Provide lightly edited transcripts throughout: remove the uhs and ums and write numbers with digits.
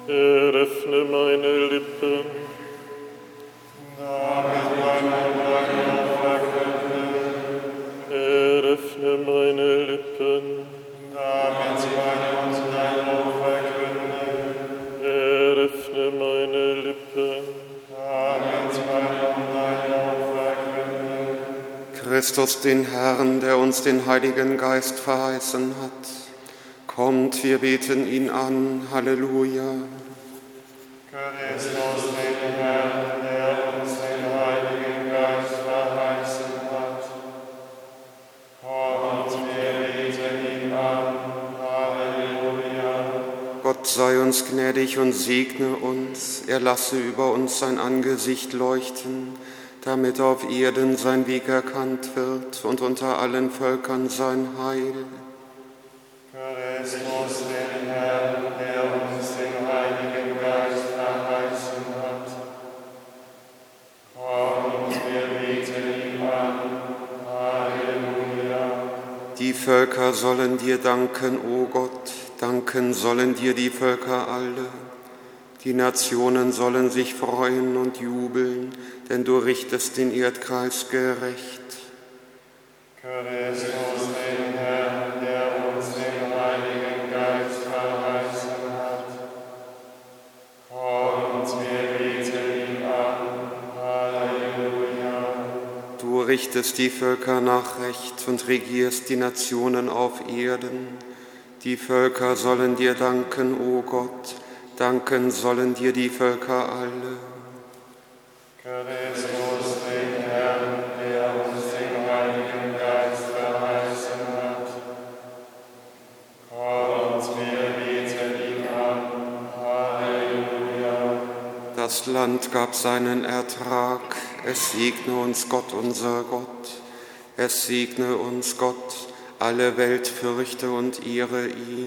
Eröffne meine Lippen, damit meine Worte verkünde. eröffne meine Lippen, Damit meine uns dein Lob verkünde. eröffne meine Lippen. Damit meine uns dein Lob verkünde. Christus, den Herrn, der uns den Heiligen Geist verheißen hat. Kommt, wir beten ihn an. Halleluja. Christus, den Herrn, der uns den Heiligen Geist verheißen hat. Kommt, wir beten ihn an. Halleluja. Gott sei uns gnädig und segne uns. Er lasse über uns sein Angesicht leuchten, damit auf Erden sein Weg erkannt wird und unter allen Völkern sein Heil. Christus, den Herrn, der uns den Heiligen Geist verheißen hat. Kommt, wir beten ihn an. Halleluja. Die Völker sollen dir danken, o Gott, danken sollen dir die Völker alle. Die Nationen sollen sich freuen und jubeln, denn du richtest den Erdkreis gerecht. Christus, den Herrn, der uns den Heiligen Geist verheißen hat. Kommt, wir beten ihn an. Halleluja. Du richtest die Völker nach Recht und regierst die Nationen auf Erden. Die Völker sollen dir danken, o Gott, danken sollen dir die Völker alle. Christus, den Herrn, der uns den Heiligen Geist verheißen hat. Kommt, wir beten ihn an. Halleluja. Das Land gab seinen Ertrag, es segne uns Gott, unser Gott. Es segne uns Gott, alle Welt fürchte und ehre ihn.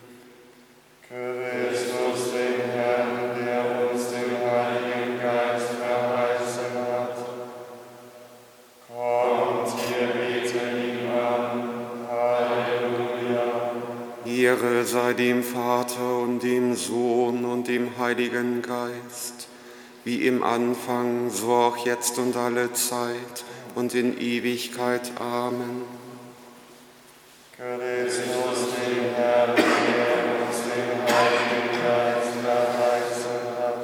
Christus, den Herrn, der uns den Heiligen Geist verheißen hat. Kommt, wir beten ihn an. Halleluja. Ehre sei dem Vater und dem Sohn und dem Heiligen Geist, wie im Anfang, so auch jetzt und alle Zeit und in Ewigkeit. Amen. Christus, den Herrn, der uns den Heiligen Geist verheißen hat.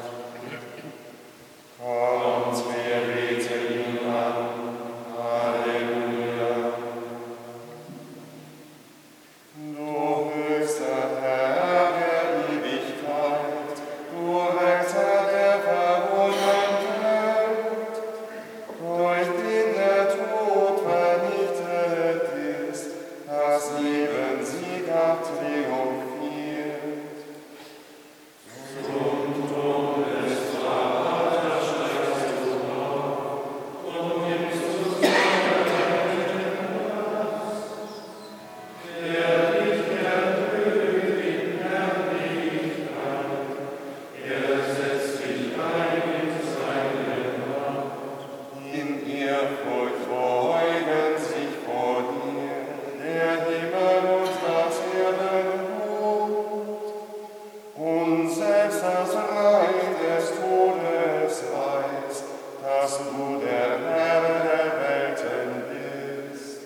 Kommt, wir beten ihn an. Halleluja. Du höchster Herr der Ewigkeit, du Retter der verlorenen Welt, durch den der Tod vernichtet ist, das Leben sieghaft triumphiert. In Ehrfurcht beugen sich vor dir der Himmel und das Erdenblut und selbst das Reich des Todes weiß, dass du der Herr der Welten bist.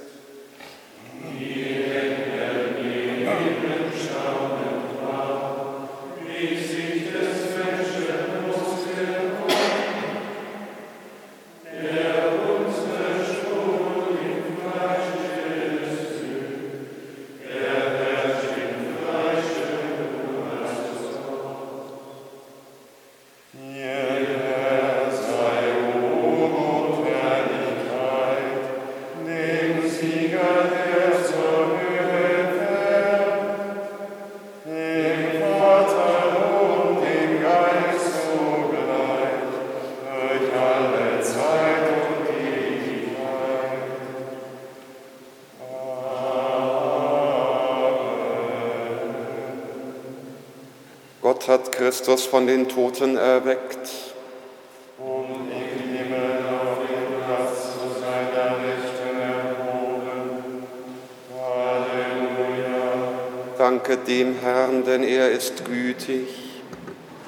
Dir sei Ruhm und Herrlichkeit, dem Sieger, der zur Höhe fährt, dem Vater und dem Geist zugleich, durch alle Zeit und Ewigkeit. Gott hat Christus von den Toten erweckt. Und im Himmel auf den Platz zu seiner Rechten erhoben. Halleluja. Danket dem Herrn, denn er ist gütig.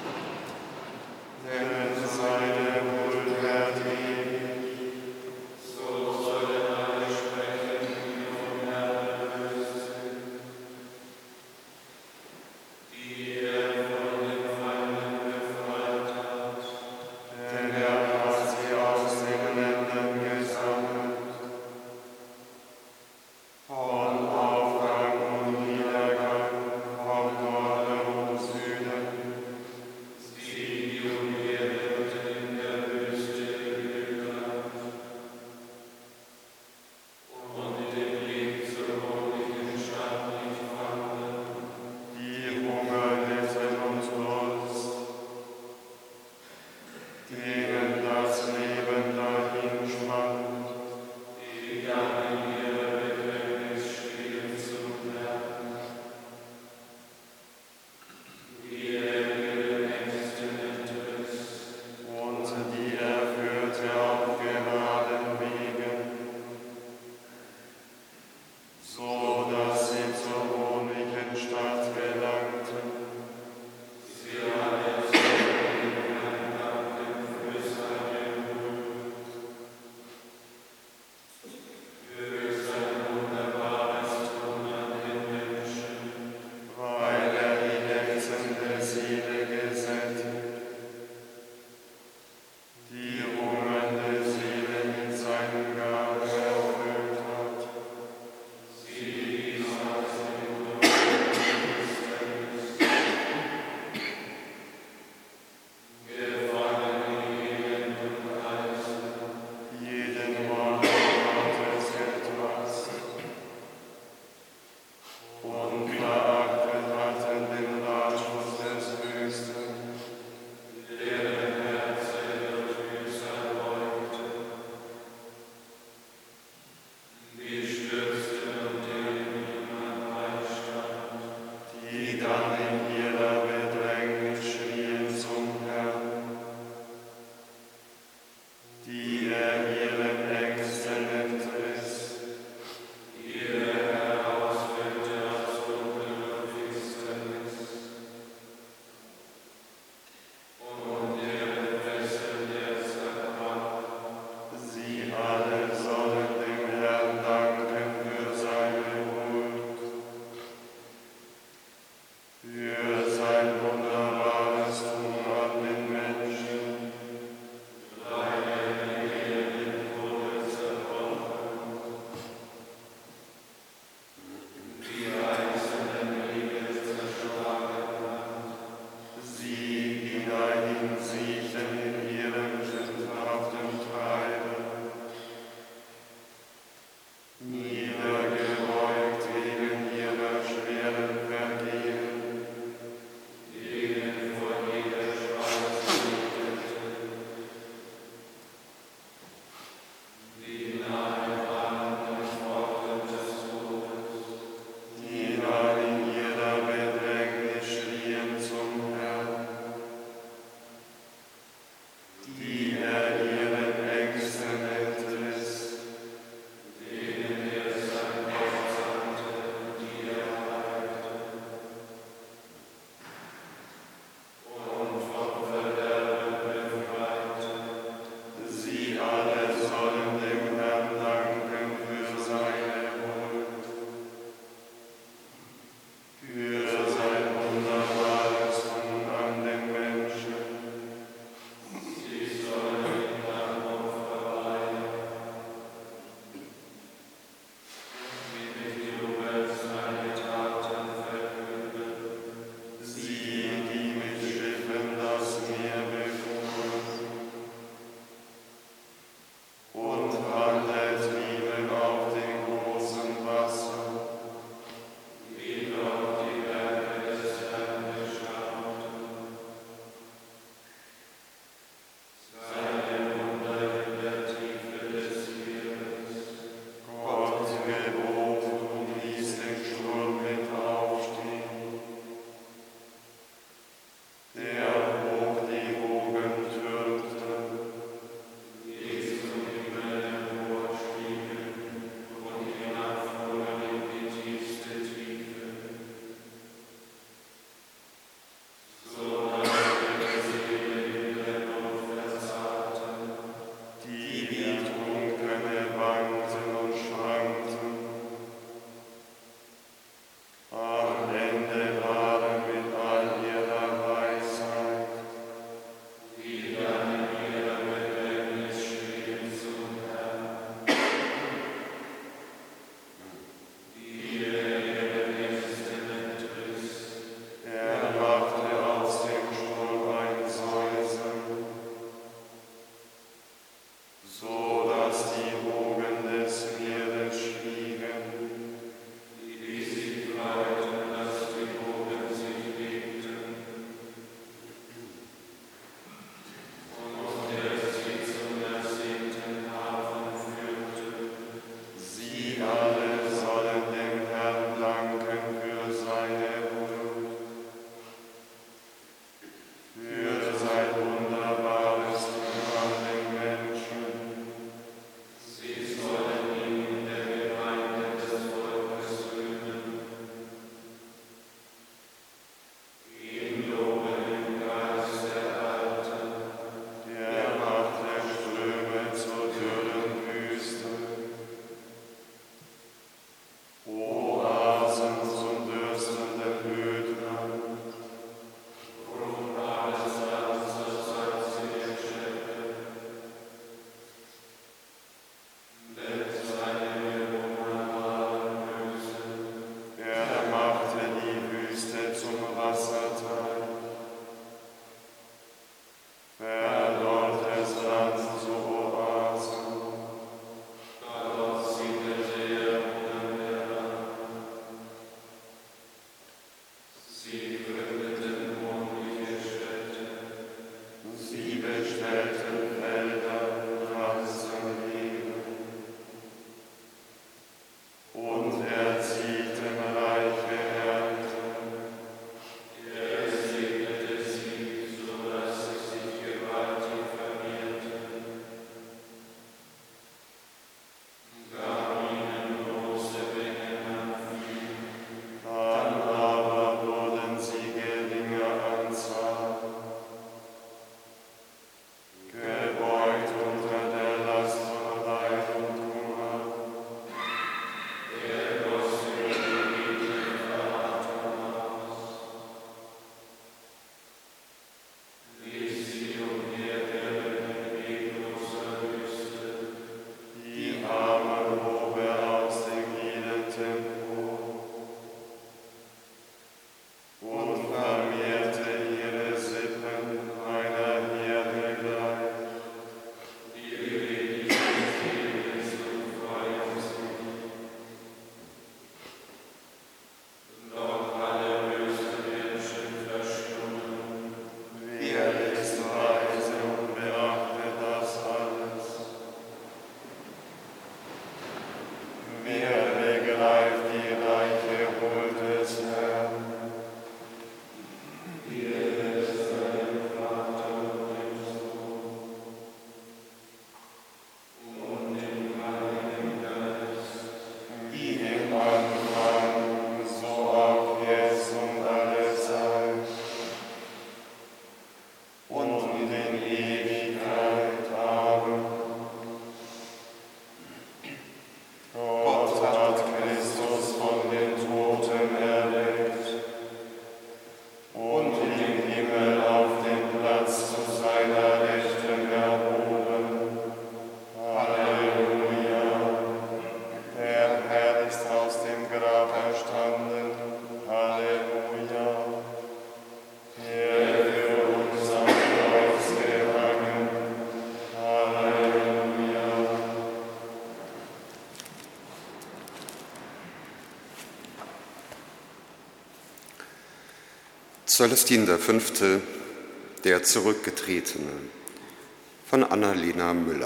Celestin V., der Zurückgetretene, von Annalena Müller.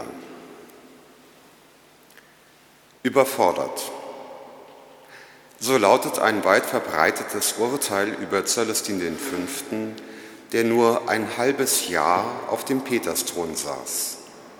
Überfordert. So lautet ein weit verbreitetes Urteil über Celestin V., der nur ein halbes Jahr auf dem Petersthron saß.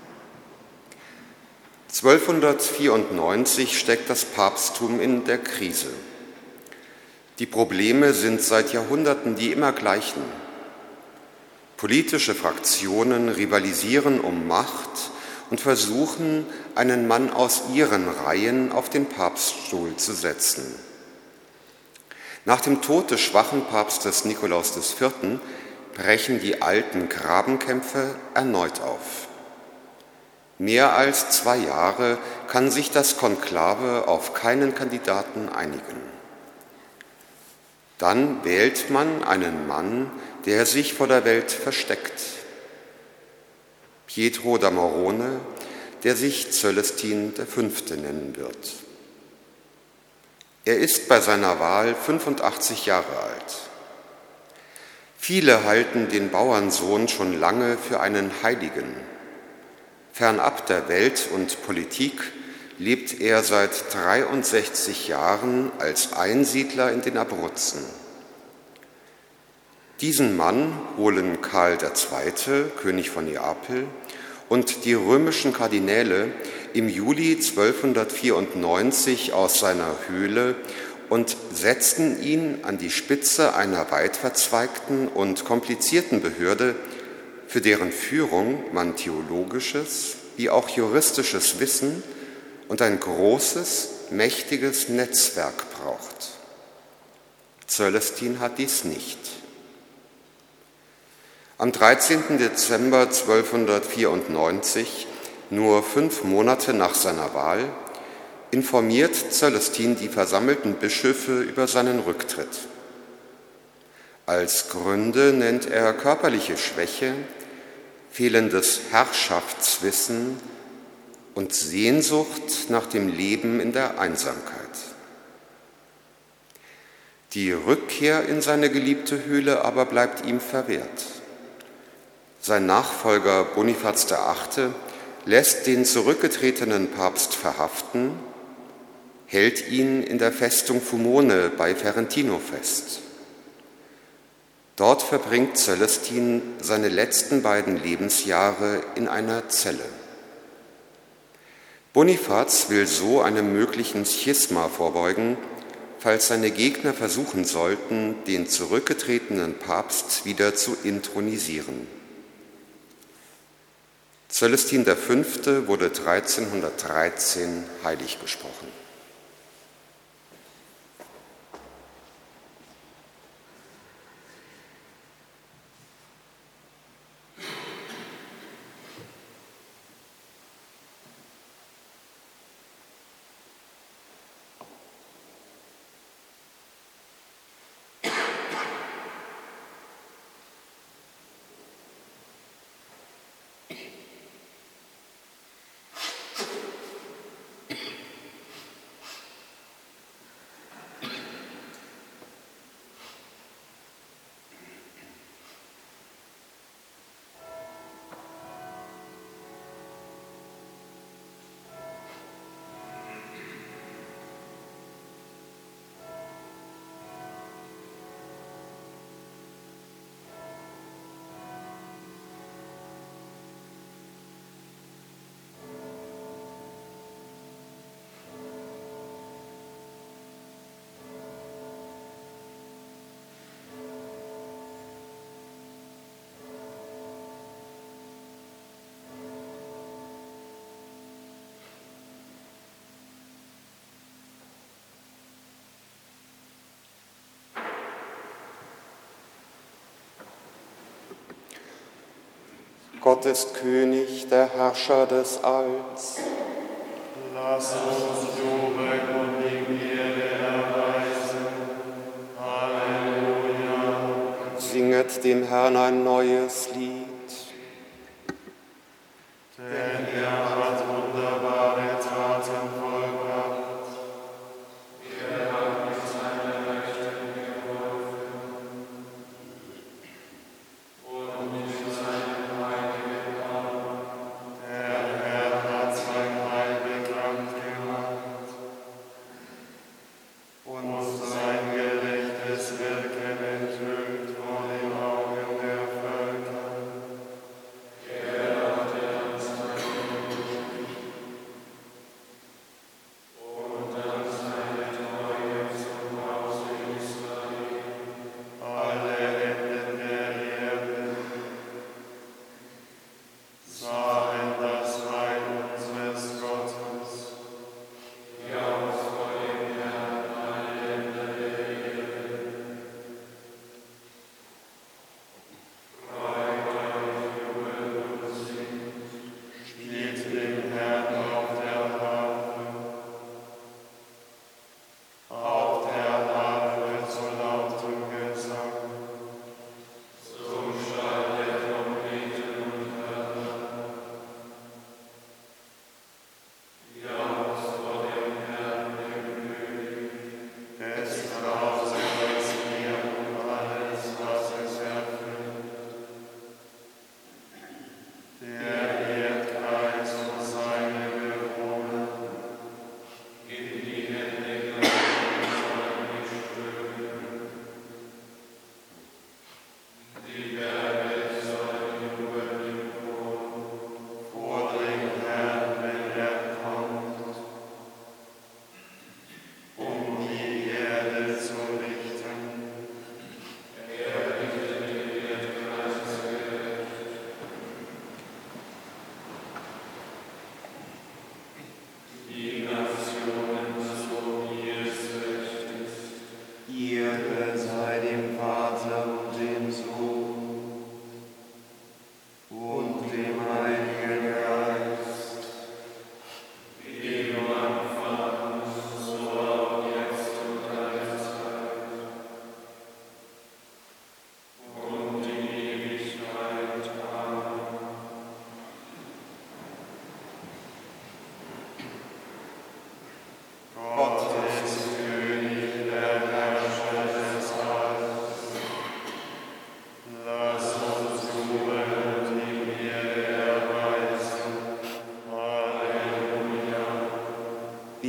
1294 steckt das Papsttum in der Krise. Die Probleme sind seit Jahrhunderten die immer gleichen. Politische Fraktionen rivalisieren um Macht und versuchen, einen Mann aus ihren Reihen auf den Papststuhl zu setzen. Nach dem Tod des schwachen Papstes Nikolaus IV. Brechen die alten Grabenkämpfe erneut auf. Mehr als 2 Jahre kann sich das Konklave auf keinen Kandidaten einigen. Dann wählt man einen Mann, der sich vor der Welt versteckt. Pietro da Morone, der sich Celestin V. nennen wird. Er ist bei seiner Wahl 85 Jahre alt. Viele halten den Bauernsohn schon lange für einen Heiligen. Fernab der Welt und Politik lebt er seit 63 Jahren als Einsiedler in den Abruzzen. Diesen Mann holen Karl II., König von Neapel, und die römischen Kardinäle im Juli 1294 aus seiner Höhle und setzten ihn an die Spitze einer weit verzweigten und komplizierten Behörde, für deren Führung man theologisches wie auch juristisches Wissen und ein großes, mächtiges Netzwerk braucht. Celestin hat dies nicht. Am 13. Dezember 1294, nur 5 Monate nach seiner Wahl, informiert Celestin die versammelten Bischöfe über seinen Rücktritt. Als Gründe nennt er körperliche Schwäche, fehlendes Herrschaftswissen und Sehnsucht nach dem Leben in der Einsamkeit. Die Rückkehr in seine geliebte Höhle aber bleibt ihm verwehrt. Sein Nachfolger Bonifaz VIII. Lässt den zurückgetretenen Papst verhaften, hält ihn in der Festung Fumone bei Ferentino fest. Dort verbringt Celestin seine letzten 2 Lebensjahre in einer Zelle. Bonifaz will so einem möglichen Schisma vorbeugen, falls seine Gegner versuchen sollten, den zurückgetretenen Papst wieder zu intronisieren. Celestin V. wurde 1313 heilig gesprochen. Gott ist König, der Herrscher des Alls. Lass uns Jubel und die Ehre erweisen. Halleluja. Singet dem Herrn ein neues Lied. Denn er hat wunderbare Taten vollbracht. Er hat mit seiner Rechten geholfen.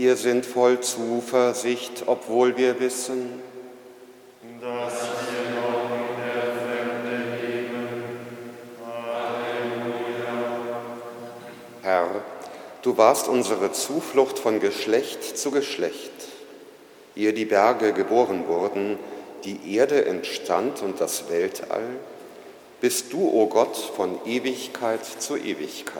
wir sind voll Zuversicht, obwohl wir wissen, dass wir noch in der Fremde leben. Halleluja. Herr, du warst unsere Zuflucht von Geschlecht zu Geschlecht. Ehe die Berge geboren wurden, die Erde entstand und das Weltall, bist du, o Gott, von Ewigkeit zu Ewigkeit.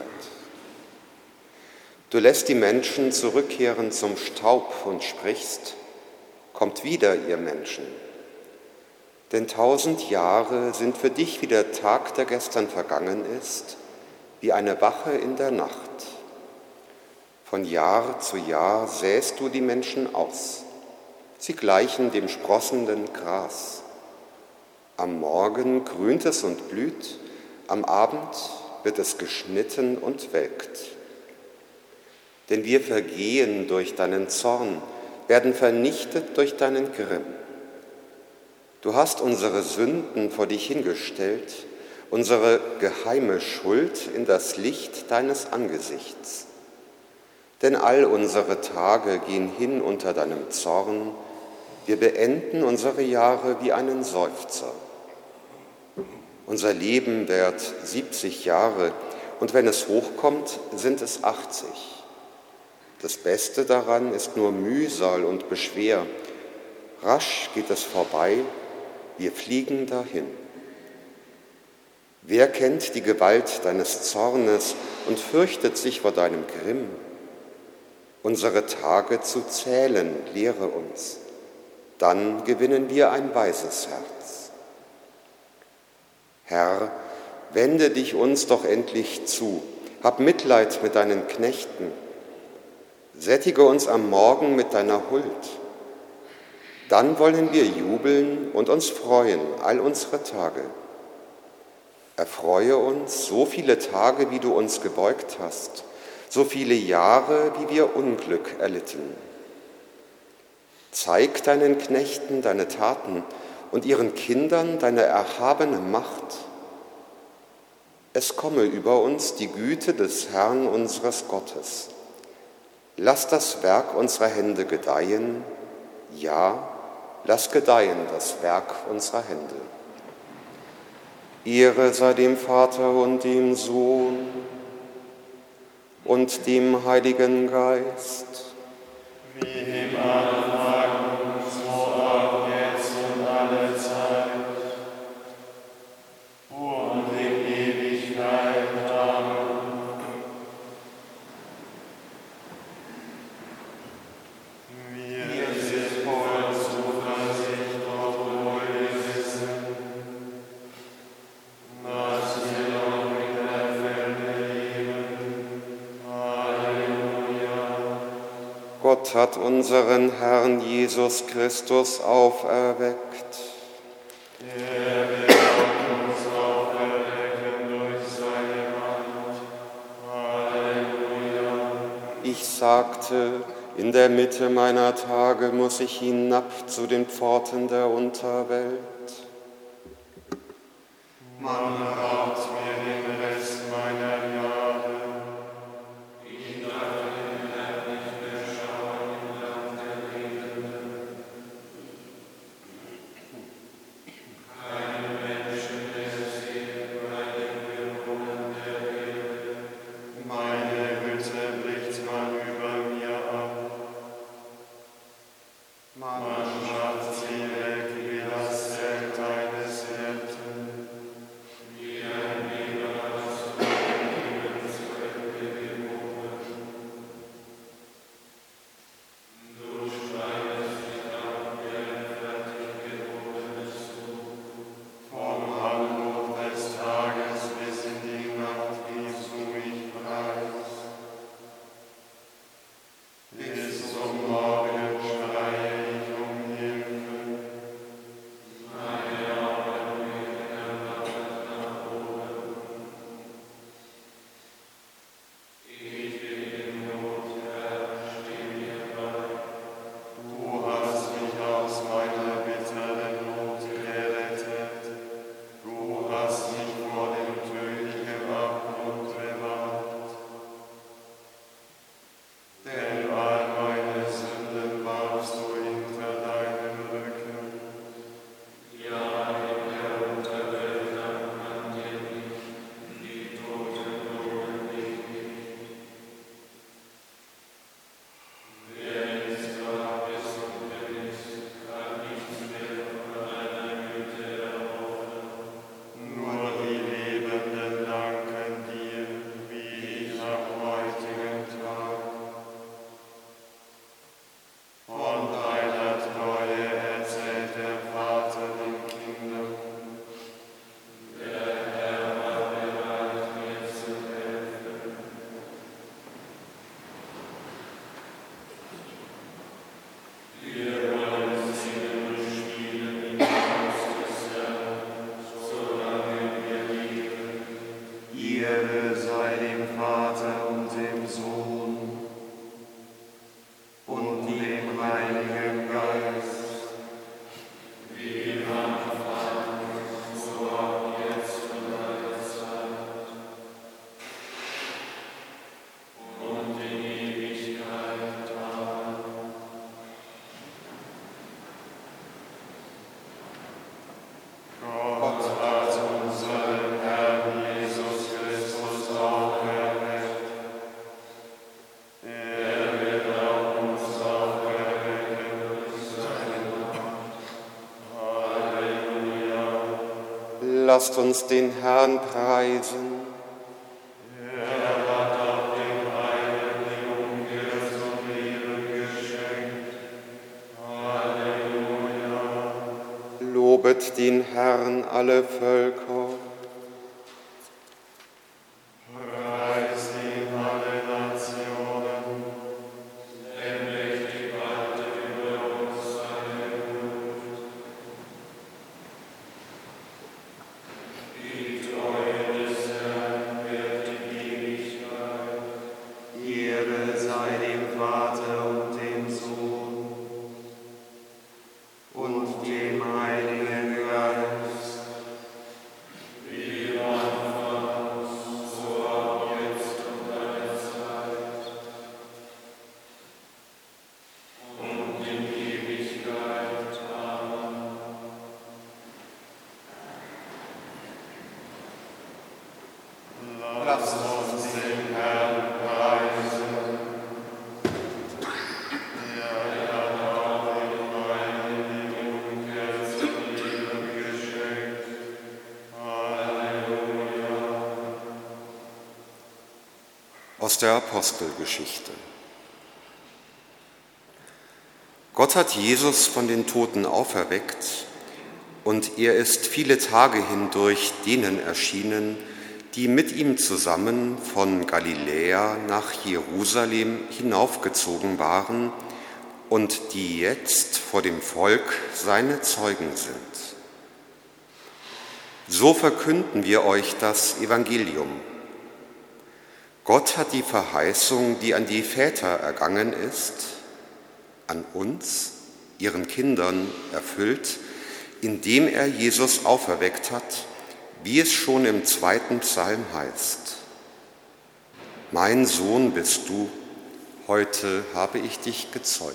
Du lässt die Menschen zurückkehren zum Staub und sprichst, kommt wieder, ihr Menschen. Denn 1000 Jahre sind für dich wie der Tag, der gestern vergangen ist, wie eine Wache in der Nacht. Von Jahr zu Jahr säst du die Menschen aus. Sie gleichen dem sprossenden Gras. Am Morgen grünt es und blüht, am Abend wird es geschnitten und welkt. Denn wir vergehen durch deinen Zorn, werden vernichtet durch deinen Grimm. Du hast unsere Sünden vor dich hingestellt, unsere geheime Schuld in das Licht deines Angesichts. Denn all unsere Tage gehen hin unter deinem Zorn, wir beenden unsere Jahre wie einen Seufzer. Unser Leben währt 70 Jahre und wenn es hochkommt, sind es 80. Das Beste daran ist nur Mühsal und Beschwer. Rasch geht es vorbei, wir fliegen dahin. Wer kennt die Gewalt deines Zornes und fürchtet sich vor deinem Grimm? Unsere Tage zu zählen, lehre uns. Dann gewinnen wir ein weises Herz. Herr, wende dich uns doch endlich zu. Hab Mitleid mit deinen Knechten. Sättige uns am Morgen mit deiner Huld. Dann wollen wir jubeln und uns freuen all unsere Tage. Erfreue uns so viele Tage, wie du uns gebeugt hast, so viele Jahre, wie wir Unglück erlitten. Zeig deinen Knechten deine Taten und ihren Kindern deine erhabene Macht. Es komme über uns die Güte des Herrn unseres Gottes. Lass das Werk unserer Hände gedeihen, ja, lass gedeihen das Werk unserer Hände. Ehre sei dem Vater und dem Sohn und dem Heiligen Geist. Wie im Anfang und so auch jetzt und alle Zeit und in Ewigkeit. Amen. Wir sind voll Zuversicht, obwohl wir wissen, dass wir noch in der Fremde leben. Halleluja. Gott hat unseren Herrn Jesus Christus auferweckt. Er wird uns auferwecken durch seine Macht. Halleluja. Ich sagte, in der Mitte meiner Tage muss ich hinab zu den Pforten der Unterwelt. Man raubt mir den Rest meiner Jahre. Ich darf den Herrn nicht mehr schauen im Land der Lebenden. Kein Menschen der Seele bei den Bewohnern der Erde. Meine Güte bricht man über mir ab. Man macht sie weg wie das Zelt. Lasst uns den Herrn preisen. Er hat auch dem Heiligen die Umkehr zum Leben geschenkt. Halleluja. Lobet den Herrn alle Völker. Preist ihn alle Nationen. Denn mächtig waltet über uns seine Huld. Die Treue des Herrn wird in Ewigkeit. Ehre sei dem Vater und dem Sohn und dem Heiligen Geist. Wie im Anfang, so auch jetzt und alle Zeit. Und in Ewigkeit. Amen. Lasst uns den Herrn preisen. Er hat auch dem Heiligen die Umkehr zum Leben geschenkt. Halleluja. Aus der Apostelgeschichte. Gott hat Jesus von den Toten auferweckt und er ist viele Tage hindurch denen erschienen, die mit ihm zusammen von Galiläa nach Jerusalem hinaufgezogen waren und die jetzt vor dem Volk seine Zeugen sind. So verkünden wir euch das Evangelium. Gott hat die Verheißung, die an die Väter ergangen ist, an uns, ihren Kindern, erfüllt, indem er Jesus auferweckt hat, wie es schon im 2. Psalm heißt. Mein Sohn bist du, heute habe ich dich gezeugt.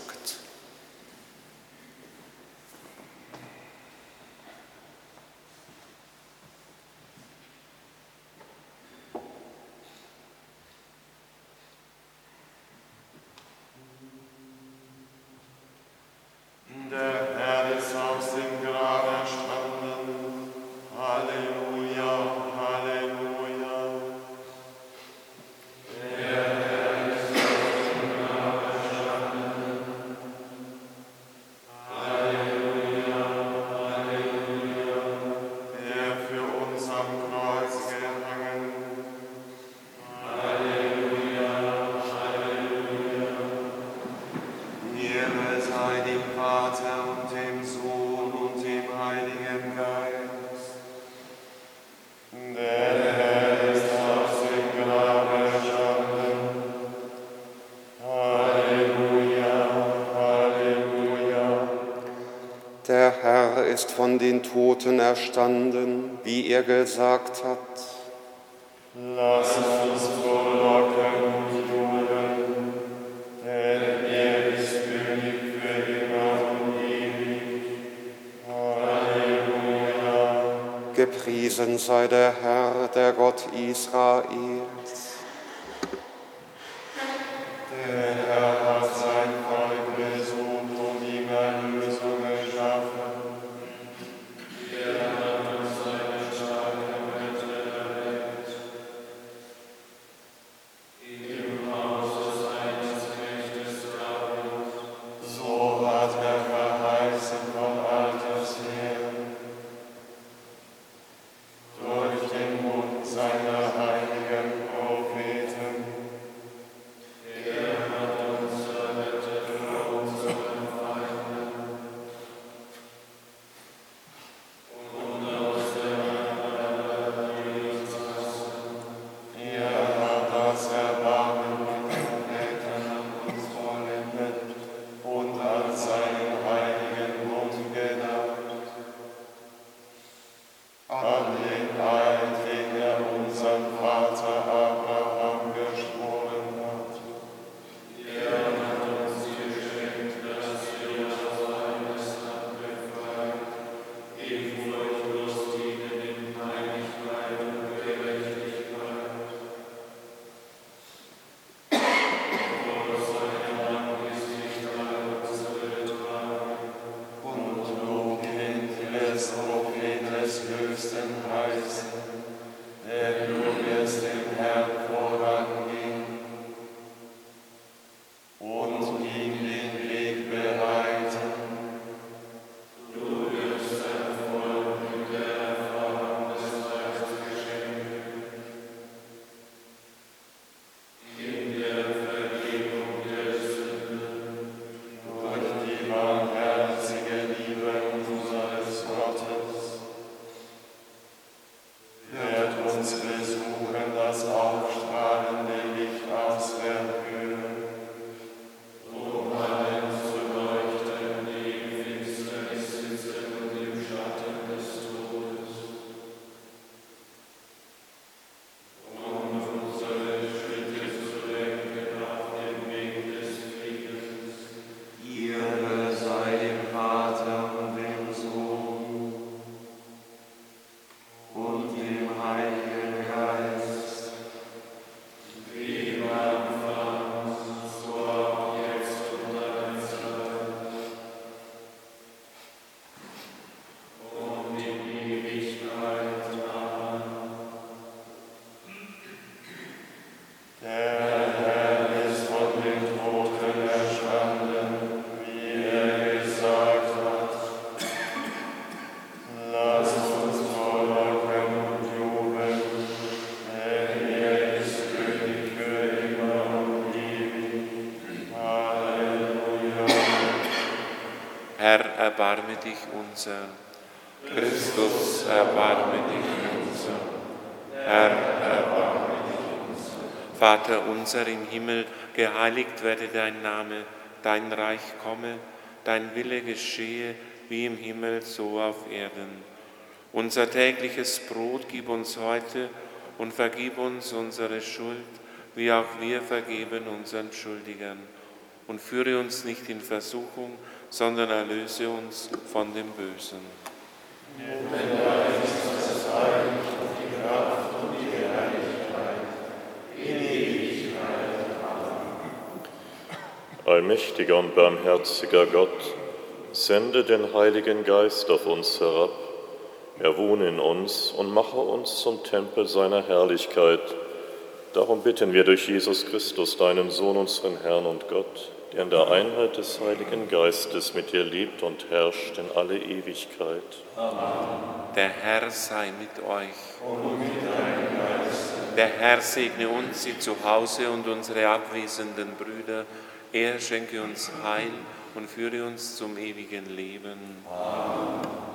Der Herr ist aus dem Grab erstanden. Halleluja, Halleluja. Der Herr ist aus dem Grab erstanden. Halleluja, Halleluja. Der für uns am Kreuz gehangen. Halleluja, Halleluja. Ehre sei dem Vater und dem Sohn und dem Heiligen Geist. Der Herr ist aus dem Grab erstanden. Halleluja, Halleluja. Der Herr ist von den Toten erstanden, wie er gesagt hat. Lass uns frohlocken und jubeln, denn er ist König für immer und ewig. Halleluja. Gepriesen sei der Herr, der Gott Israels. Der Herr hat sein Volk besucht und ihm Erlösung geschaffen. Er hat uns seine starke Mitte erweckt. Im Hause seines Knechtes David. So hat er verheißen von alters her. Durch den Mund seiner heiligen Propheten. Er hat uns errettet vor unseren Feinden und aus der Hand aller, die uns hassen. Er hat das Erbarmen mit den Vätern an uns vollendet und an seinen heiligen Bund gedacht. An den Eid, den er unseren Der Herr ist von den Toten erstanden, wie er gesagt hat. Lasst uns frohlocken und jubeln, denn er ist König für immer und ewig. Halleluja. Herr, erbarme dich unser. Christus, erbarme dich unser. Herr, erbarme dich unser. Vater unser im Himmel, geheiligt werde dein Name, dein Reich komme, dein Wille geschehe, wie im Himmel, so auf Erden. Unser tägliches Brot gib uns heute und vergib uns unsere Schuld, wie auch wir vergeben unseren Schuldigern. Und führe uns nicht in Versuchung, sondern erlöse uns von dem Bösen. Denn dein ist das Reich und die Kraft und die Herrlichkeit in Ewigkeit. Amen. Allmächtiger und barmherziger Gott, sende den Heiligen Geist auf uns herab. Er wohne in uns und mache uns zum Tempel seiner Herrlichkeit. Darum bitten wir durch Jesus Christus, deinen Sohn, unseren Herrn und Gott, der in der Einheit des Heiligen Geistes mit dir lebt und herrscht in alle Ewigkeit. Amen. Der Herr sei mit euch. Und mit deinem Geist. Der Herr segne uns, sie zu Hause und unsere abwesenden Brüder. Er schenke uns Heil und führe uns zum ewigen Leben. Amen.